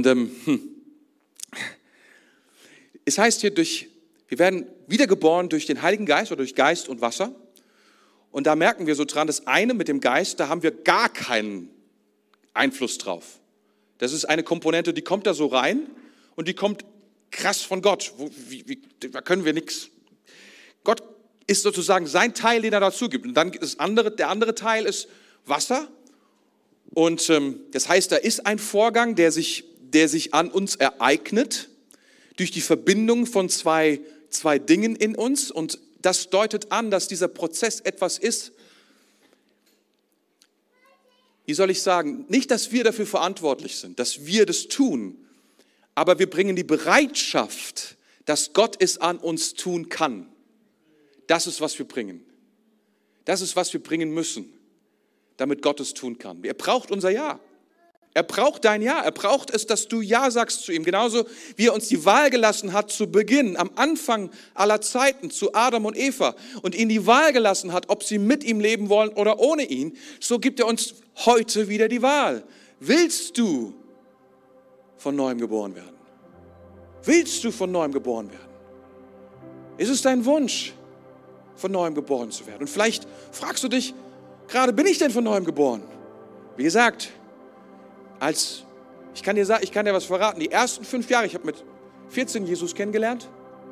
es heißt hier, wir werden wiedergeboren durch den Heiligen Geist oder durch Geist und Wasser. Und da merken wir so dran, das eine mit dem Geist, da haben wir gar keinen Einfluss drauf. Das ist eine Komponente, die kommt da so rein und die kommt krass von Gott. Da können wir nichts. Gott ist sozusagen sein Teil, den er dazu gibt. Und dann der andere Teil ist Wasser. Und das heißt, da ist ein Vorgang, der sich an uns ereignet, durch die Verbindung von zwei Dingen in uns. Und das deutet an, dass dieser Prozess etwas ist, wie soll ich sagen, nicht, dass wir dafür verantwortlich sind, dass wir das tun, aber wir bringen die Bereitschaft, dass Gott es an uns tun kann. Das ist, was wir bringen. Das ist, was wir bringen müssen, damit Gott es tun kann. Er braucht unser Ja. Er braucht dein Ja. Er braucht es, dass du Ja sagst zu ihm. Genauso wie er uns die Wahl gelassen hat zu Beginn, am Anfang aller Zeiten zu Adam und Eva und ihnen die Wahl gelassen hat, ob sie mit ihm leben wollen oder ohne ihn, so gibt er uns heute wieder die Wahl. Willst du von Neuem geboren werden? Willst du von Neuem geboren werden? Ist es dein Wunsch, von Neuem geboren zu werden? Und vielleicht fragst du dich, gerade bin ich denn von Neuem geboren? Wie gesagt, ich kann dir was verraten, die ersten 5 Jahre, ich habe mit 14 Jesus kennengelernt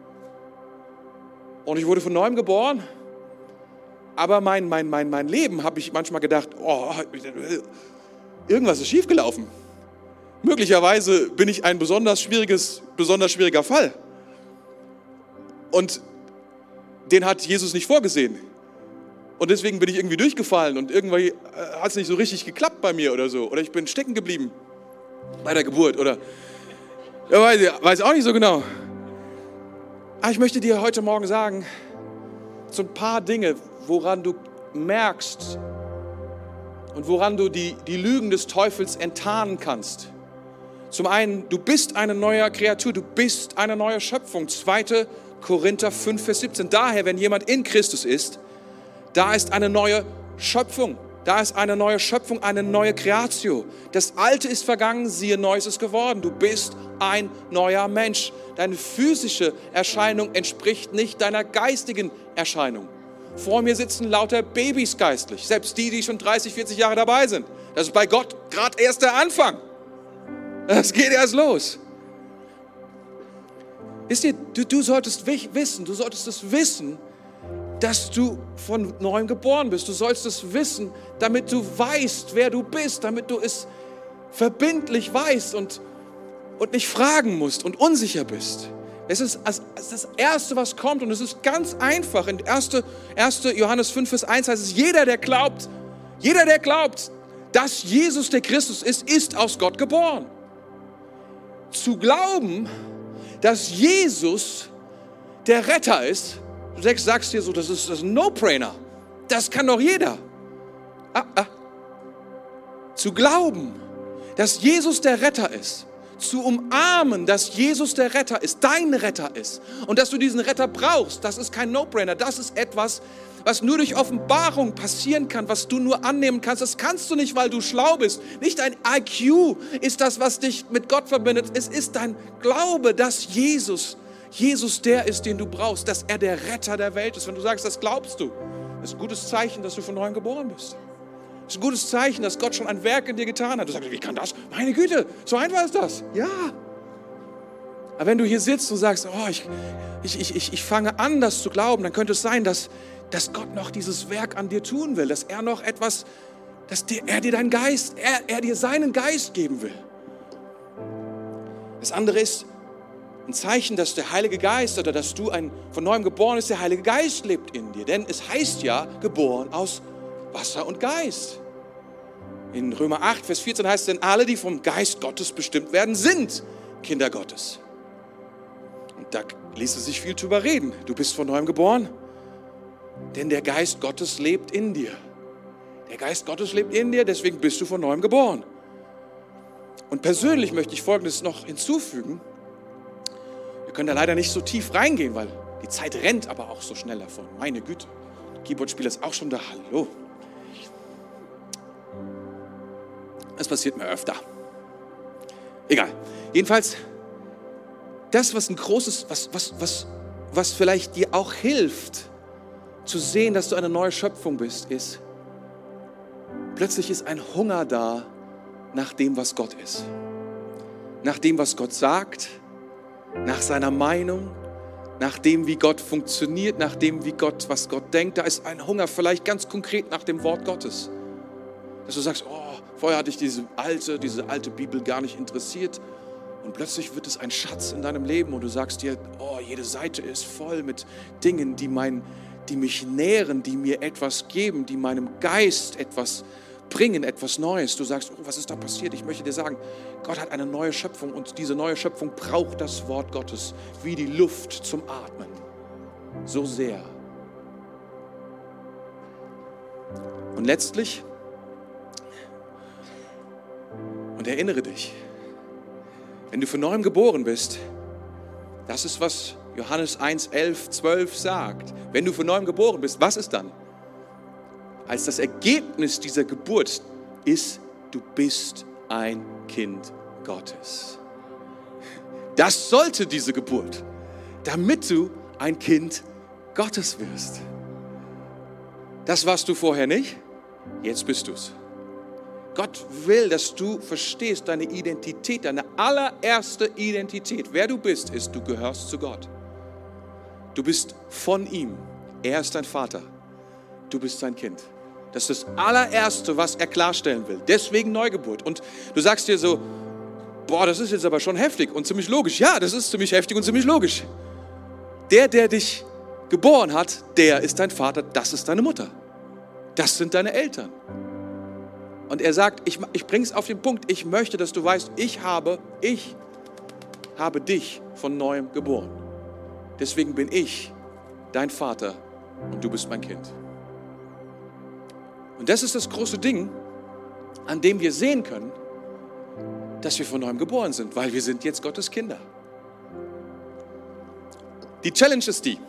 und ich wurde von Neuem geboren, aber mein Leben habe ich manchmal gedacht, irgendwas ist schiefgelaufen. Möglicherweise bin ich ein besonders schwieriger Fall. Und den hat Jesus nicht vorgesehen. Und deswegen bin ich irgendwie durchgefallen und irgendwie hat es nicht so richtig geklappt bei mir oder so. Oder ich bin stecken geblieben bei der Geburt oder weiß auch nicht so genau. Aber ich möchte dir heute Morgen sagen, so ein paar Dinge, woran du merkst und woran du die Lügen des Teufels enttarnen kannst. Zum einen, du bist eine neue Kreatur, du bist eine neue Schöpfung. 2. Korinther 5, Vers 17. Daher, wenn jemand in Christus ist, da ist eine neue Schöpfung. Da ist eine neue Schöpfung, eine neue Creatio. Das Alte ist vergangen, siehe, Neues ist geworden. Du bist ein neuer Mensch. Deine physische Erscheinung entspricht nicht deiner geistigen Erscheinung. Vor mir sitzen lauter Babys geistlich, selbst die schon 30, 40 Jahre dabei sind. Das ist bei Gott gerade erst der Anfang. Das geht erst los. Wisst ihr, du solltest es wissen, dass du von Neuem geboren bist. Du sollst es wissen, damit du weißt, wer du bist, damit du es verbindlich weißt und nicht fragen musst und unsicher bist. Es ist das Erste, was kommt, und es ist ganz einfach. In 1. Johannes 5, Vers 1 heißt es, jeder, der glaubt, dass Jesus der Christus ist aus Gott geboren. Zu glauben, dass Jesus der Retter ist, du sagst dir so, das ist ein No-Brainer. Das kann doch jeder. Zu glauben, dass Jesus der Retter ist, zu umarmen, dass Jesus der Retter ist, dein Retter ist und dass du diesen Retter brauchst, das ist kein No-Brainer. Das ist etwas, was nur durch Offenbarung passieren kann, was du nur annehmen kannst. Das kannst du nicht, weil du schlau bist. Nicht dein IQ ist das, was dich mit Gott verbindet. Es ist dein Glaube, dass Jesus der ist, den du brauchst, dass er der Retter der Welt ist. Wenn du sagst, das glaubst du, das ist ein gutes Zeichen, dass du von Neuem geboren bist. Das ist ein gutes Zeichen, dass Gott schon ein Werk in dir getan hat. Du sagst, wie kann das? Meine Güte, so einfach ist das. Ja. Aber wenn du hier sitzt und sagst, ich fange an, das zu glauben, dann könnte es sein, dass Gott noch dieses Werk an dir tun will, dass er noch etwas, er dir deinen Geist, er dir seinen Geist geben will. Das andere ist ein Zeichen, dass der Heilige Geist oder dass du von Neuem geboren bist, der Heilige Geist lebt in dir. Denn es heißt ja, geboren aus Wasser und Geist. In Römer 8, Vers 14 heißt es, denn alle, die vom Geist Gottes bestimmt werden, sind Kinder Gottes. Und da ließe sich viel drüber reden. Du bist von Neuem geboren, denn der Geist Gottes lebt in dir. Der Geist Gottes lebt in dir, deswegen bist du von Neuem geboren. Und persönlich möchte ich Folgendes noch hinzufügen. können da leider nicht so tief reingehen, weil die Zeit rennt aber auch so schnell davon. Meine Güte, Keyboard-Spieler ist auch schon da. Hallo. Das passiert mir öfter. Egal. Jedenfalls, das, was ein großes, was vielleicht dir auch hilft, zu sehen, dass du eine neue Schöpfung bist, ist, plötzlich ist ein Hunger da nach dem, was Gott ist. Nach dem, was Gott sagt, nach seiner Meinung, nach dem, wie Gott funktioniert, nach dem, was Gott denkt. Da ist ein Hunger vielleicht ganz konkret nach dem Wort Gottes. Dass du sagst, oh, vorher hatte ich diese alte Bibel gar nicht interessiert. Und plötzlich wird es ein Schatz in deinem Leben und du sagst dir, oh, jede Seite ist voll mit Dingen, die mich nähren, die mir etwas geben, die meinem Geist etwas bringen, etwas Neues. Du sagst, oh, was ist da passiert? Ich möchte dir sagen, Gott hat eine neue Schöpfung und diese neue Schöpfung braucht das Wort Gottes wie die Luft zum Atmen. So sehr. Und letztlich, und erinnere dich, wenn du von neuem geboren bist, das ist, was Johannes 1, 11, 12 sagt. Wenn du von neuem geboren bist, was ist dann? Als das Ergebnis dieser Geburt ist, du bist ein Kind Gottes. Das sollte diese Geburt, damit du ein Kind Gottes wirst. Das warst du vorher nicht, jetzt bist du es. Gott will, dass du verstehst deine Identität, deine allererste Identität. Wer du bist, ist, du gehörst zu Gott. Du bist von ihm. Er ist dein Vater. Du bist sein Kind. Das ist das allererste, was er klarstellen will. Deswegen Neugeburt. Und du sagst dir so, boah, das ist jetzt aber schon heftig und ziemlich logisch. Ja, das ist ziemlich heftig und ziemlich logisch. Der dich geboren hat, der ist dein Vater, das ist deine Mutter. Das sind deine Eltern. Und er sagt, ich bringe es auf den Punkt, ich möchte, dass du weißt, ich habe dich von neuem geboren. Deswegen bin ich dein Vater und du bist mein Kind. Und das ist das große Ding, an dem wir sehen können, dass wir von neuem geboren sind, weil wir sind jetzt Gottes Kinder. Die Challenge ist die,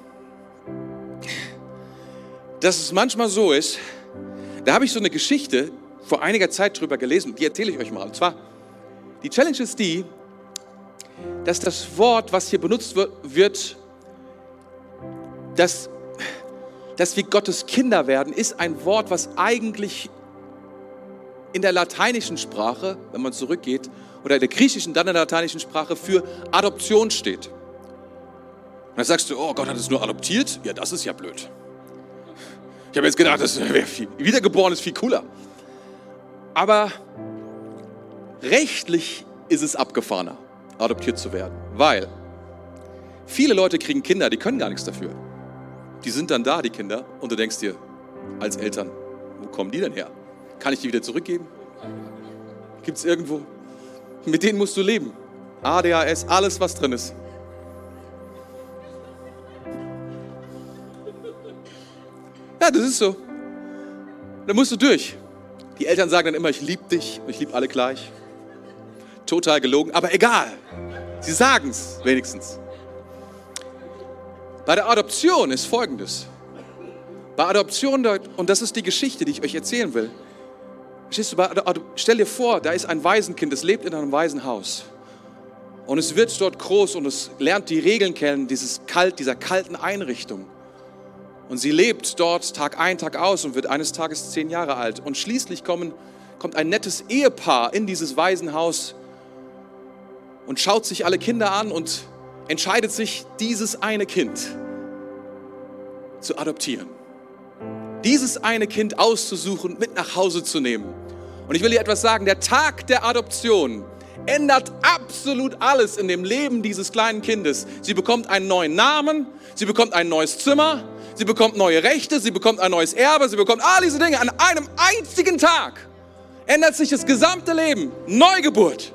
dass es manchmal so ist, da habe ich so eine Geschichte vor einiger Zeit drüber gelesen, die erzähle ich euch mal. Und zwar, die Challenge ist die, dass das Wort, was hier benutzt wird, dass wir Gottes Kinder werden, ist ein Wort, was eigentlich in der lateinischen Sprache, wenn man zurückgeht, oder in der griechischen, dann in der lateinischen Sprache für Adoption steht. Und dann sagst du, oh, Gott hat es nur adoptiert? Ja, das ist ja blöd. Ich habe jetzt gedacht, das wäre wiedergeboren ist viel cooler. Aber rechtlich ist es abgefahrener, adoptiert zu werden, weil viele Leute kriegen Kinder, die können gar nichts dafür. Die sind dann da, die Kinder, und du denkst dir, als Eltern, wo kommen die denn her? Kann ich die wieder zurückgeben? Gibt es irgendwo? Mit denen musst du leben. ADHS, alles was drin ist. Ja, das ist so. Da musst du durch. Die Eltern sagen dann immer, ich liebe dich und ich liebe alle gleich. Total gelogen, aber egal. Sie sagen es wenigstens. Bei der Adoption ist Folgendes. Bei Adoption, und das ist die Geschichte, die ich euch erzählen will. Stell dir vor, da ist ein Waisenkind, das lebt in einem Waisenhaus. Und es wird dort groß und es lernt die Regeln kennen, dieser kalten Einrichtung. Und sie lebt dort Tag ein, Tag aus und wird eines Tages 10 Jahre alt. Und schließlich kommt ein nettes Ehepaar in dieses Waisenhaus und schaut sich alle Kinder an und entscheidet sich, dieses eine Kind zu adoptieren. Dieses eine Kind auszusuchen, mit nach Hause zu nehmen. Und ich will dir etwas sagen, der Tag der Adoption ändert absolut alles in dem Leben dieses kleinen Kindes. Sie bekommt einen neuen Namen, sie bekommt ein neues Zimmer, sie bekommt neue Rechte, sie bekommt ein neues Erbe, sie bekommt all diese Dinge. An einem einzigen Tag ändert sich das gesamte Leben. Neugeburt.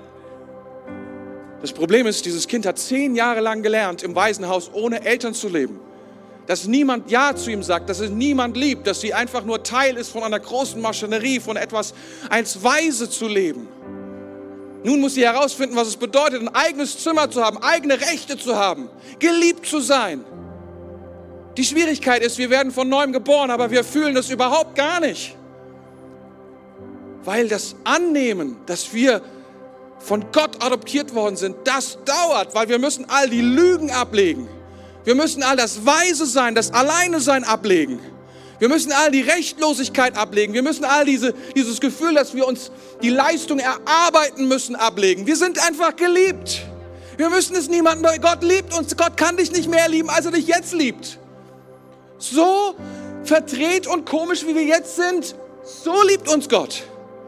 Das Problem ist, dieses Kind hat 10 Jahre lang gelernt, im Waisenhaus ohne Eltern zu leben. Dass niemand Ja zu ihm sagt, dass es niemand liebt, dass sie einfach nur Teil ist von einer großen Maschinerie, von etwas als Waise zu leben. Nun muss sie herausfinden, was es bedeutet, ein eigenes Zimmer zu haben, eigene Rechte zu haben, geliebt zu sein. Die Schwierigkeit ist, wir werden von Neuem geboren, aber wir fühlen das überhaupt gar nicht. Weil das Annehmen, dass wir von Gott adoptiert worden sind, das dauert, weil wir müssen all die Lügen ablegen. Wir müssen all das Weise sein, das Alleinesein ablegen. Wir müssen all die Rechtlosigkeit ablegen. Wir müssen all dieses Gefühl, dass wir uns die Leistung erarbeiten müssen, ablegen. Wir sind einfach geliebt. Wir müssen es niemandem, Gott liebt uns. Gott kann dich nicht mehr lieben, als er dich jetzt liebt. So verdreht und komisch, wie wir jetzt sind, so liebt uns Gott.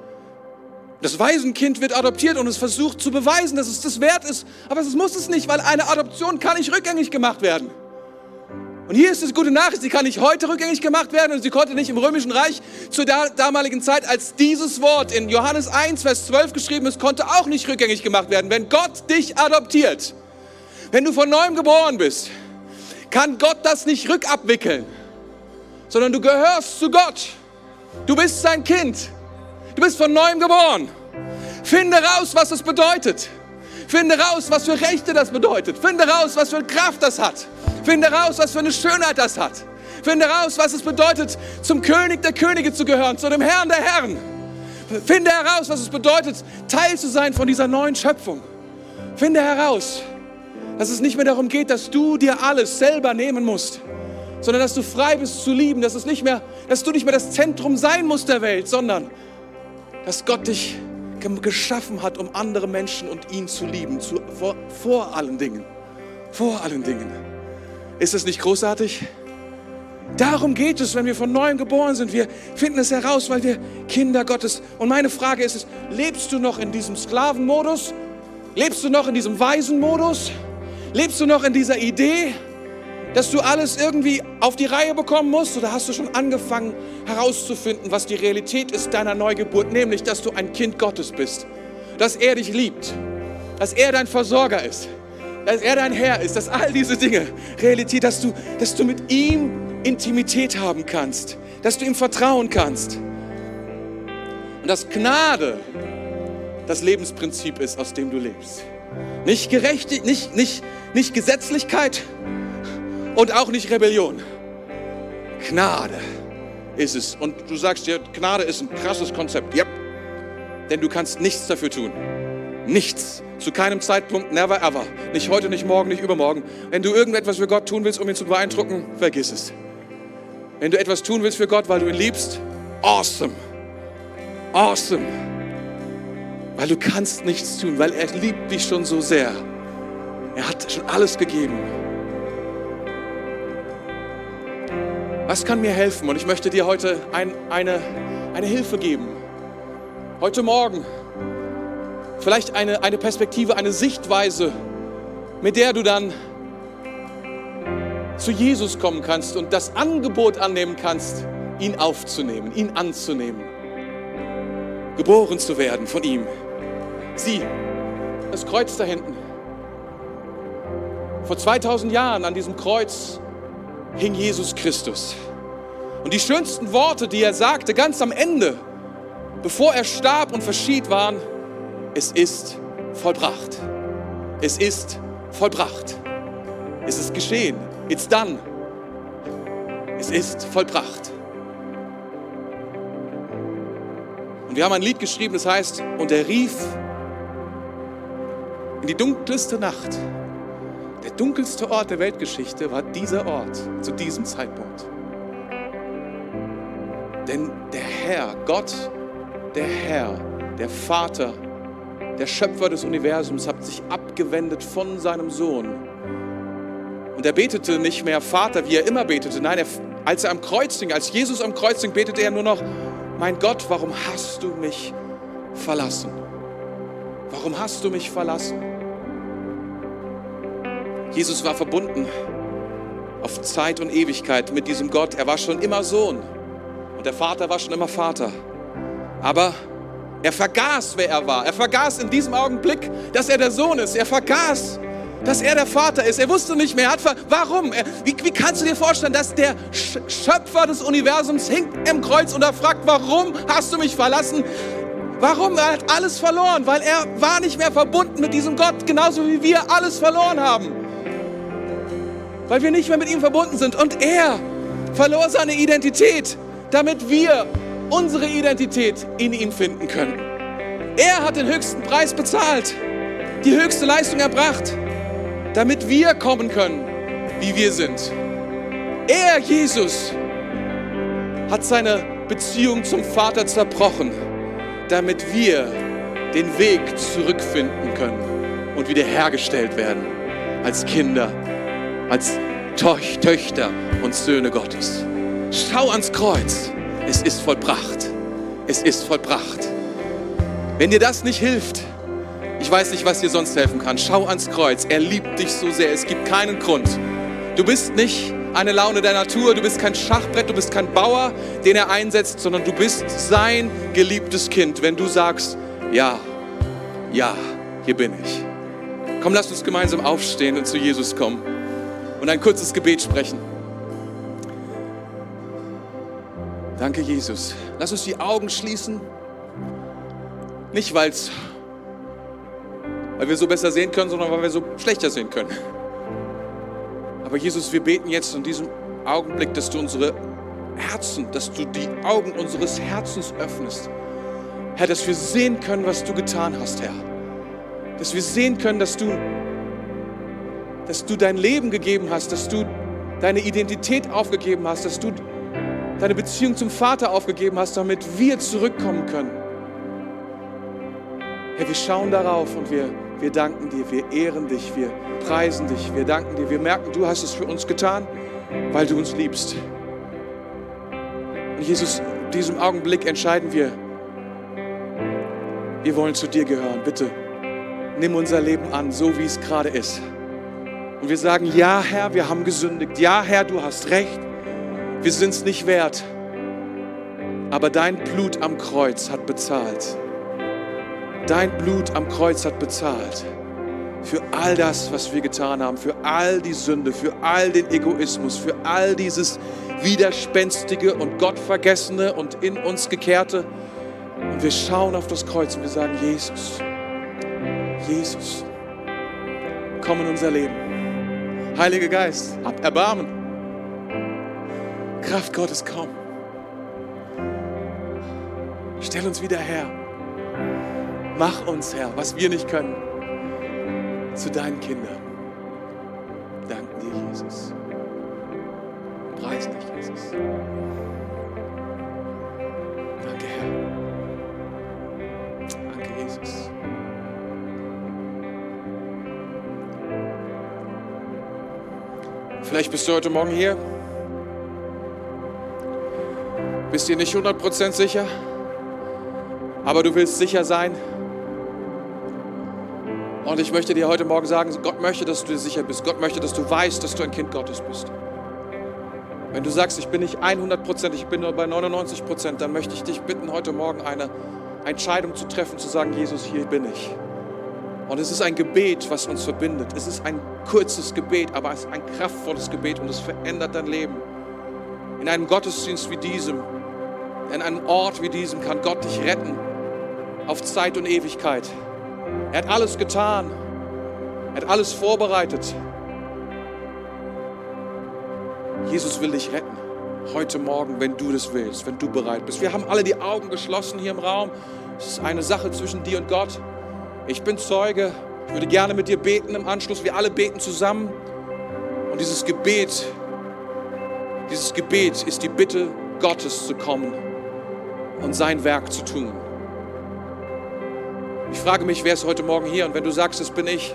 Das Waisenkind wird adoptiert und es versucht zu beweisen, dass es das wert ist. Aber es muss es nicht, weil eine Adoption kann nicht rückgängig gemacht werden. Und hier ist die gute Nachricht, sie kann nicht heute rückgängig gemacht werden und sie konnte nicht im Römischen Reich zur damaligen Zeit, als dieses Wort in Johannes 1, Vers 12 geschrieben ist, konnte auch nicht rückgängig gemacht werden. Wenn Gott dich adoptiert, wenn du von Neuem geboren bist, kann Gott das nicht rückabwickeln, sondern du gehörst zu Gott. Du bist sein Kind. Du bist von Neuem geboren. Finde raus, was das bedeutet. Finde raus, was für Rechte das bedeutet. Finde raus, was für Kraft das hat. Finde raus, was für eine Schönheit das hat. Finde raus, was es bedeutet, zum König der Könige zu gehören, zu dem Herrn der Herren. Finde heraus, was es bedeutet, Teil zu sein von dieser neuen Schöpfung. Finde heraus, dass es nicht mehr darum geht, dass du dir alles selber nehmen musst, sondern dass du frei bist zu lieben, dass du nicht mehr das Zentrum sein musst der Welt, sondern dass Gott dich geschaffen hat, um andere Menschen und ihn zu lieben, vor allen Dingen. Vor allen Dingen. Ist das nicht großartig? Darum geht es, wenn wir von Neuem geboren sind. Wir finden es heraus, weil wir Kinder Gottes. Und meine Frage ist, lebst du noch in diesem Sklavenmodus? Lebst du noch in diesem Waisenmodus? Lebst du noch in dieser Idee, dass du alles irgendwie auf die Reihe bekommen musst? Oder hast du schon angefangen herauszufinden, was die Realität ist deiner Neugeburt? Nämlich, dass du ein Kind Gottes bist. Dass er dich liebt. Dass er dein Versorger ist. Dass er dein Herr ist. Dass all diese Dinge Realität, dass du mit ihm Intimität haben kannst. Dass du ihm vertrauen kannst. Und dass Gnade das Lebensprinzip ist, aus dem du lebst. Nicht Gerechtigkeit, nicht Gesetzlichkeit und auch nicht Rebellion. Gnade ist es. Und du sagst dir, Gnade ist ein krasses Konzept. Ja, denn du kannst nichts dafür tun. Nichts. Zu keinem Zeitpunkt, never ever. Nicht heute, nicht morgen, nicht übermorgen. Wenn du irgendetwas für Gott tun willst, um ihn zu beeindrucken, vergiss es. Wenn du etwas tun willst für Gott, weil du ihn liebst, awesome. Awesome. Weil du kannst nichts tun, weil er liebt dich schon so sehr. Er hat schon alles gegeben. Was kann mir helfen? Und ich möchte dir heute eine Hilfe geben. Heute Morgen. Vielleicht eine Perspektive, eine Sichtweise, mit der du dann zu Jesus kommen kannst und das Angebot annehmen kannst, ihn aufzunehmen, ihn anzunehmen. Geboren zu werden von ihm. Sieh, das Kreuz da hinten. Vor 2000 Jahren an diesem Kreuz hing Jesus Christus. Und die schönsten Worte, die er sagte, ganz am Ende, bevor er starb und verschied, waren: Es ist vollbracht. Es ist vollbracht. Es ist geschehen. It's done. Es ist vollbracht. Und wir haben ein Lied geschrieben, das heißt: Und er rief in die dunkelste Nacht. Der dunkelste Ort der Weltgeschichte war dieser Ort zu diesem Zeitpunkt. Denn der Herr, Gott, der Herr, der Vater, der Schöpfer des Universums, hat sich abgewendet von seinem Sohn. Und er betete nicht mehr Vater, wie er immer betete. Nein, als er am Kreuz hing, als Jesus am Kreuz hing, betete er nur noch: Mein Gott, warum hast du mich verlassen? Warum hast du mich verlassen? Jesus war verbunden auf Zeit und Ewigkeit mit diesem Gott. Er war schon immer Sohn und der Vater war schon immer Vater. Aber er vergaß, wer er war. Er vergaß in diesem Augenblick, dass er der Sohn ist. Er vergaß, dass er der Vater ist. Er wusste nicht mehr. Warum? Wie kannst du dir vorstellen, dass der Schöpfer des Universums hängt im Kreuz und er fragt: Warum hast du mich verlassen? Warum? Er hat alles verloren, weil er war nicht mehr verbunden mit diesem Gott, genauso wie wir alles verloren haben. Weil wir nicht mehr mit ihm verbunden sind. Und er verlor seine Identität, damit wir unsere Identität in ihm finden können. Er hat den höchsten Preis bezahlt, die höchste Leistung erbracht, damit wir kommen können, wie wir sind. Er, Jesus, hat seine Beziehung zum Vater zerbrochen, damit wir den Weg zurückfinden können und wiederhergestellt werden als Kinder, als Töchter und Söhne Gottes. Schau ans Kreuz. Es ist vollbracht. Es ist vollbracht. Wenn dir das nicht hilft, ich weiß nicht, was dir sonst helfen kann. Schau ans Kreuz. Er liebt dich so sehr. Es gibt keinen Grund. Du bist nicht eine Laune der Natur. Du bist kein Schachbrett. Du bist kein Bauer, den er einsetzt, sondern du bist sein geliebtes Kind. Wenn du sagst, ja, hier bin ich. Komm, lass uns gemeinsam aufstehen und zu Jesus kommen und ein kurzes Gebet sprechen. Danke, Jesus. Lass uns die Augen schließen. Nicht, weil wir so besser sehen können, sondern weil wir so schlechter sehen können. Aber Jesus, wir beten jetzt in diesem Augenblick, dass du unsere Herzen, dass du die Augen unseres Herzens öffnest. Herr, dass wir sehen können, was du getan hast, Herr. Dass wir sehen können, dass du dein Leben gegeben hast, dass du deine Identität aufgegeben hast, dass du deine Beziehung zum Vater aufgegeben hast, damit wir zurückkommen können. Herr, wir schauen darauf und wir danken dir, wir ehren dich, wir preisen dich, wir danken dir, wir merken, du hast es für uns getan, weil du uns liebst. Und Jesus, in diesem Augenblick entscheiden wir wollen zu dir gehören. Bitte, nimm unser Leben an, so wie es gerade ist. Und wir sagen, ja Herr, wir haben gesündigt. Ja Herr, du hast recht. Wir sind es nicht wert. Aber dein Blut am Kreuz hat bezahlt. Dein Blut am Kreuz hat bezahlt. Für all das, was wir getan haben. Für all die Sünde, für all den Egoismus, für all dieses Widerspenstige und Gottvergessene und in uns Gekehrte. Und wir schauen auf das Kreuz und wir sagen, Jesus, Jesus, komm in unser Leben. Heiliger Geist, hab Erbarmen. Kraft Gottes, komm. Stell uns wieder her. Mach uns, Herr, was wir nicht können, zu deinen Kindern. Danken dir, Jesus. Preisen dich, Jesus. Danke, Herr. Danke, Jesus. Vielleicht bist du heute Morgen hier. Bist dir nicht 100% sicher, aber du willst sicher sein. Und ich möchte dir heute Morgen sagen, Gott möchte, dass du dir sicher bist. Gott möchte, dass du weißt, dass du ein Kind Gottes bist. Wenn du sagst, ich bin nicht 100%, ich bin nur bei 99%, dann möchte ich dich bitten, heute Morgen eine Entscheidung zu treffen, zu sagen, Jesus, hier bin ich. Und es ist ein Gebet, was uns verbindet. Es ist ein kurzes Gebet, aber es ist ein kraftvolles Gebet und es verändert dein Leben. In einem Gottesdienst wie diesem, in einem Ort wie diesem kann Gott dich retten, auf Zeit und Ewigkeit. Er hat alles getan. Er hat alles vorbereitet. Jesus will dich retten. Heute Morgen, wenn du das willst, wenn du bereit bist. Wir haben alle die Augen geschlossen hier im Raum. Es ist eine Sache zwischen dir und Gott. Ich bin Zeuge. Ich würde gerne mit dir beten im Anschluss. Wir alle beten zusammen. Und dieses Gebet ist die Bitte Gottes zu kommen und sein Werk zu tun. Ich frage mich, wer ist heute Morgen hier? Und wenn du sagst, das bin ich,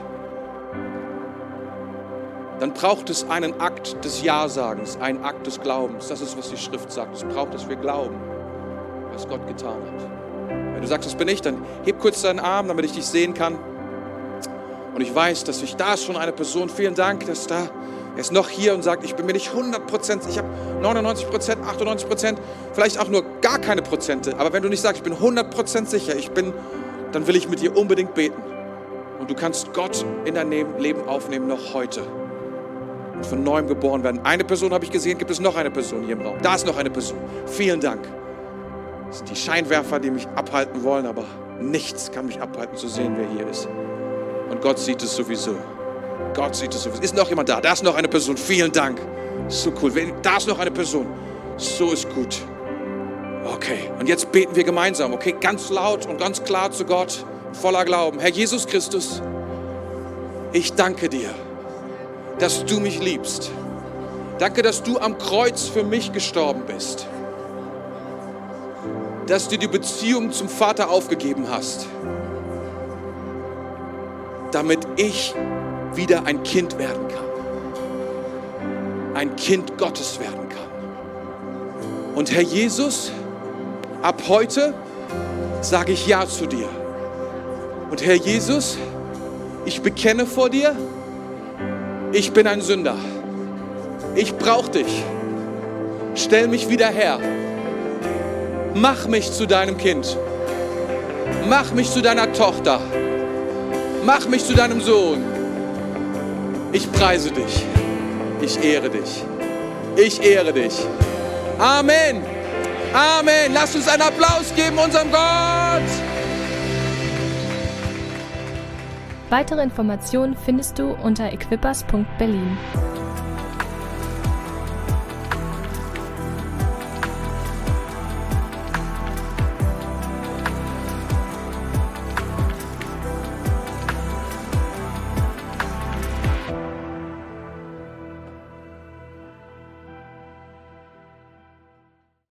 dann braucht es einen Akt des Ja-Sagens, einen Akt des Glaubens. Das ist, was die Schrift sagt. Es braucht, dass wir glauben, was Gott getan hat. Wenn du sagst, das bin ich, dann heb kurz deinen Arm, damit ich dich sehen kann. Und ich weiß, da ist schon eine Person, vielen Dank, dass er ist noch hier und sagt, ich bin mir nicht 100%, ich habe 99%, 98%, vielleicht auch nur gar keine Prozente. Aber wenn du nicht sagst, ich bin 100% sicher, dann will ich mit dir unbedingt beten. Und du kannst Gott in dein Leben aufnehmen, noch heute. Und von Neuem geboren werden. Eine Person habe ich gesehen, gibt es noch eine Person hier im Raum. Da ist noch eine Person. Vielen Dank. Es sind die Scheinwerfer, die mich abhalten wollen, aber nichts kann mich abhalten zu sehen, wer hier ist. Und Gott sieht es sowieso. Gott sieht es sowieso. Ist noch jemand da? Da ist noch eine Person. Vielen Dank. So cool. Da ist noch eine Person. So ist gut. Okay, und jetzt beten wir gemeinsam, okay? Ganz laut und ganz klar zu Gott, voller Glauben. Herr Jesus Christus, ich danke dir, dass du mich liebst. Danke, dass du am Kreuz für mich gestorben bist. Dass du die Beziehung zum Vater aufgegeben hast, damit ich wieder ein Kind werden kann. Ein Kind Gottes werden kann. Und Herr Jesus, ab heute sage ich Ja zu dir. Und Herr Jesus, ich bekenne vor dir, ich bin ein Sünder. Ich brauche dich. Stell mich wieder her. Mach mich zu deinem Kind. Mach mich zu deiner Tochter. Mach mich zu deinem Sohn. Ich preise dich. Ich ehre dich. Ich ehre dich. Amen. Amen. Lasst uns einen Applaus geben unserem Gott. Weitere Informationen findest du unter equippers.berlin.